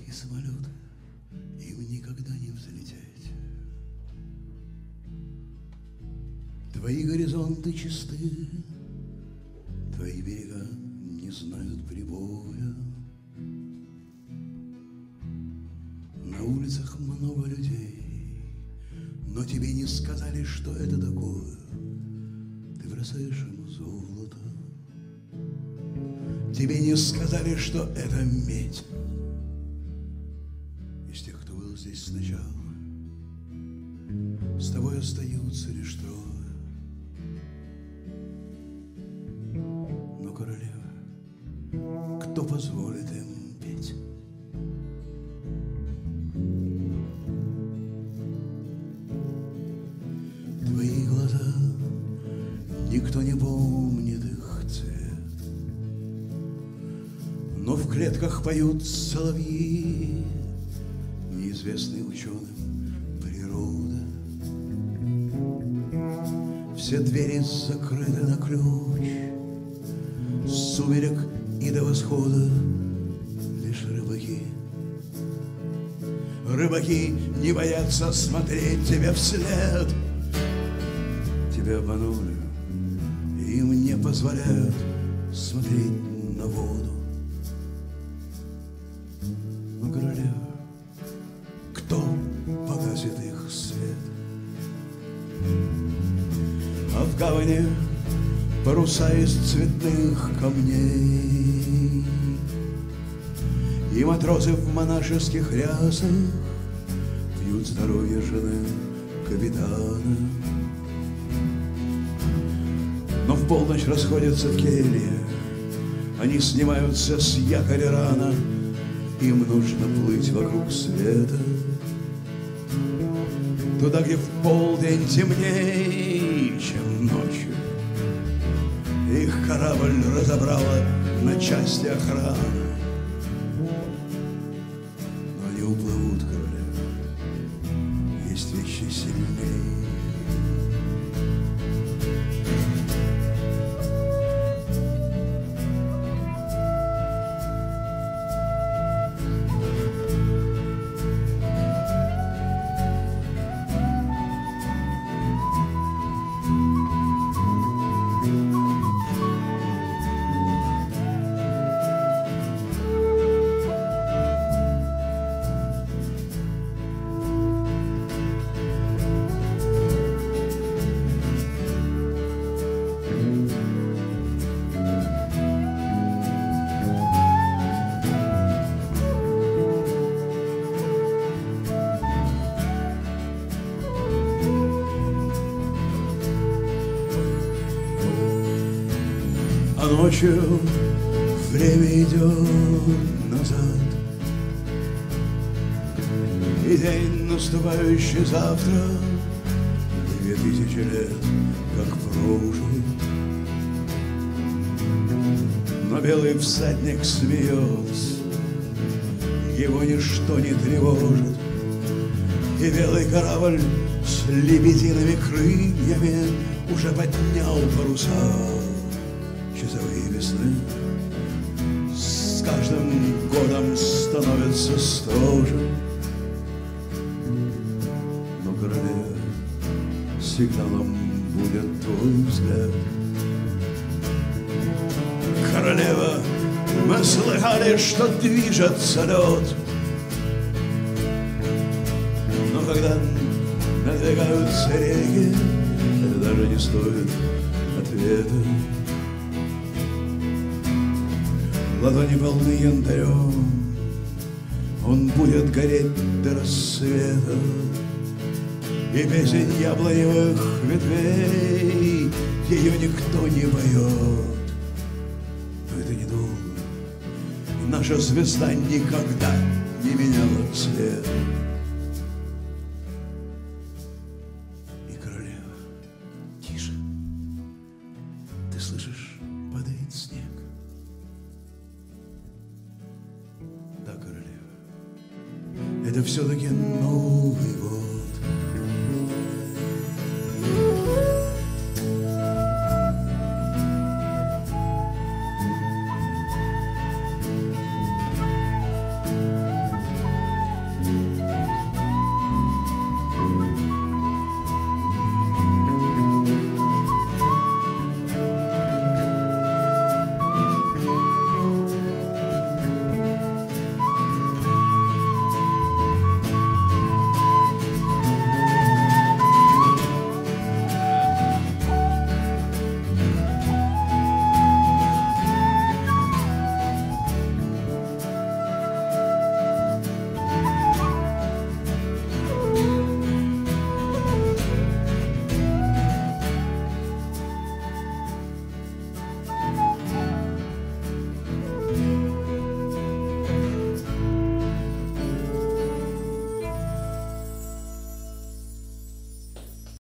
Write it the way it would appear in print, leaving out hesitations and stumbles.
И самолет им никогда не взлететь. Твои горизонты чисты, твои берега не знают прибоя. На улицах много людей, но тебе не сказали, что это такое. Ты бросаешь им золото. Тебе не сказали, что это медь. Из тех, кто был здесь сначала, с тобой остаются лишь трое. Но, королева, кто позволит им петь? Твои глаза, никто не помнит их цвет, но в клетках поют соловьи, неизвестные ученым природа. Все двери закрыты на ключ, с сумерек и до восхода лишь рыбаки. Рыбаки не боятся смотреть тебе вслед. Тебя обманули, им не позволяют смотреть на воду. Но, королева, кто погасит их свет? А в гавани паруса из цветных камней, и матросы в монашеских рясах пьют здоровье жены капитана. Но в полночь расходятся в келье, они снимаются с якоря рано, им нужно плыть вокруг света, туда, где в полдень темней, чем ночью. Их корабль разобрала на части охрана, но они уплывут, королева, есть вещи сильнее. А ночью время идет назад, и день, наступающий завтра, 2000 лет, как прожил. Но белый всадник смеется, его ничто не тревожит, и белый корабль с лебедиными крыльями уже поднял паруса. Часовые весны с каждым годом становятся строже. Но, королева, сигналом будет твой взгляд. Королева, мы слыхали, что движется лед, но когда надвигаются реки, это даже не стоит ответа. Ладони полны янтарем, он будет гореть до рассвета, и песень яблоневых ветвей ее никто не поет. Но это недолго, наша звезда никогда не меняла цвет. И, королева, тише, ты слышишь, падает снег. Да, королева, это все-таки Новый год.